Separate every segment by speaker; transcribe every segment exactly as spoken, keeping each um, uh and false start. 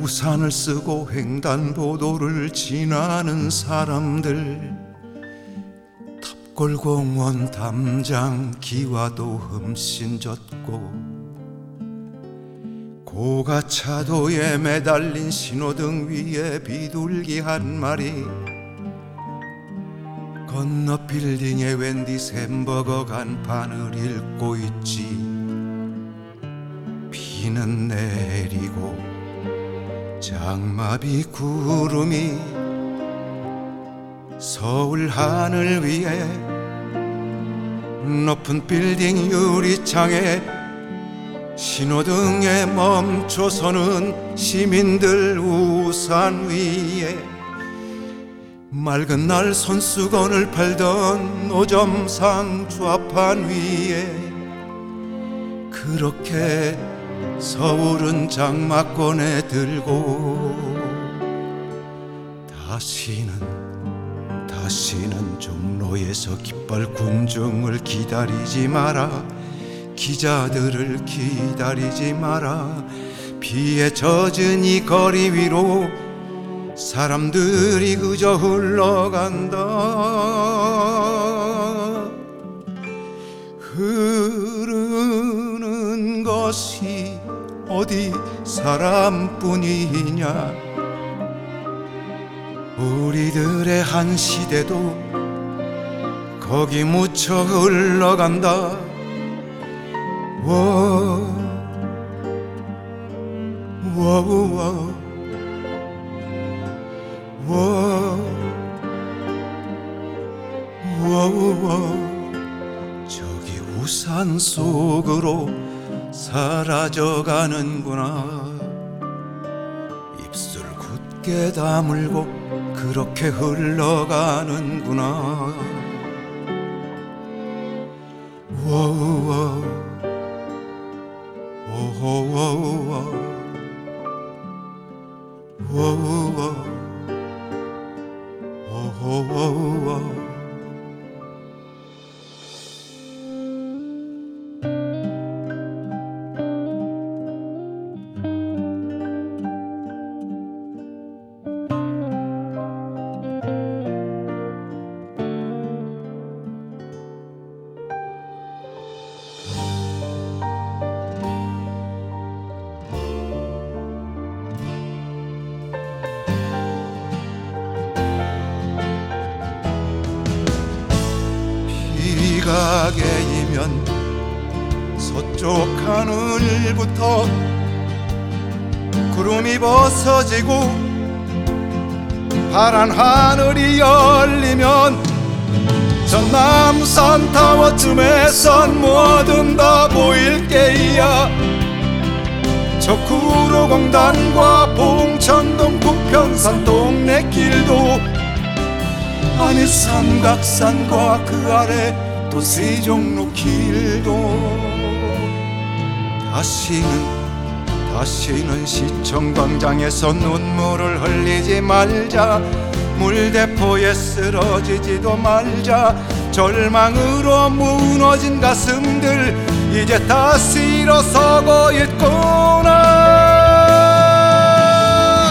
Speaker 1: 우산을 쓰고 횡단보도를 지나는 사람들, 탑골공원 담장 기와도 흠씬 젖고, 고가차도에 매달린 신호등 위에 비둘기 한 마리, 건너 빌딩에 웬디스 햄버거 간판을 읽고 있지. 비는 내리고 장마비 구름이 서울 하늘 위에, 높은 빌딩 유리창에 신호등에 멈춰서는 시민들 우산 위에, 맑은 날 손수건을 팔던 노점상 좌판 위에, 그렇게 서울은 장마권에 들고, 다시는 다시는 종로에서 깃발 군중을 기다리지 마라, 기자들을 기다리지 마라. 비에 젖은 이 거리 위로 사람들이 그저 흘러간다. 흐르는 것이 어디 사람뿐이냐. 우리들의 한 시대도 거기 묻혀 흘러간다. 워, 워, 워, 워, 워, 워. 저기 우산 속으로 사라져가는구나. 입술 굳게 다물고 그렇게 흘러가는구나. 워워, 워워워, 워워, 워워워. 비가 개이면 서쪽 하늘부터 구름이 벗어지고, 파란 하늘이 열리면 전남 산타워쯤에선 뭐든 다 보일 게야. 저 구로공단과 봉천동 부평산 동네 길도, 아니 삼각산과 그 아래 또 세종로 길도, 다시는 다시는 시청광장에서 눈물을 흘리지 말자. 물대포에 쓰러지지도 말자. 절망으로 무너진 가슴들 이제 다시 일어서고 있구나.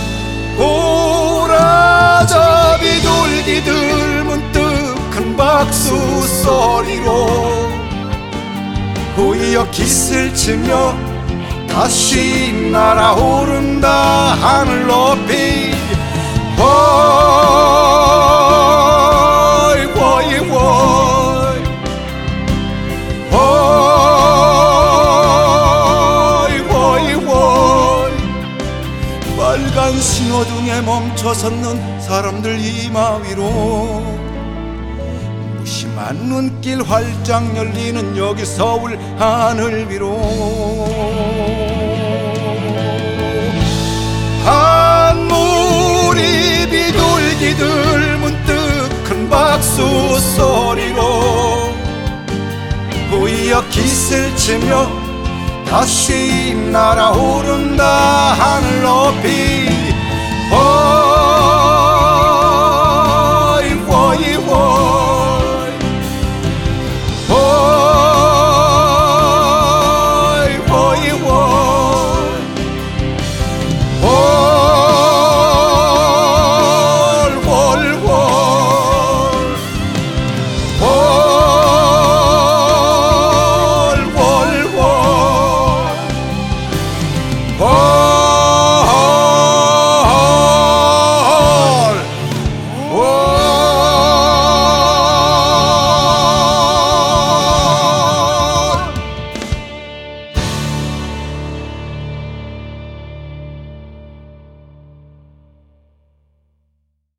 Speaker 1: 보라자 비둘기들 문득 큰 박수 소리로 후이어 기술 치며 다시 날아오른다 하늘 높이. 워이 워이 워이 워이 워이 워이. 빨간 신호등에 멈춰섰는 사람들 이마 위로, 무심한 눈길 활짝 열리는 여기 서울 하늘 위로. 한무리 비둘기들 문득 큰 박수 소리로 후이어 기술 치며 다시 날아오른다 하늘 높이.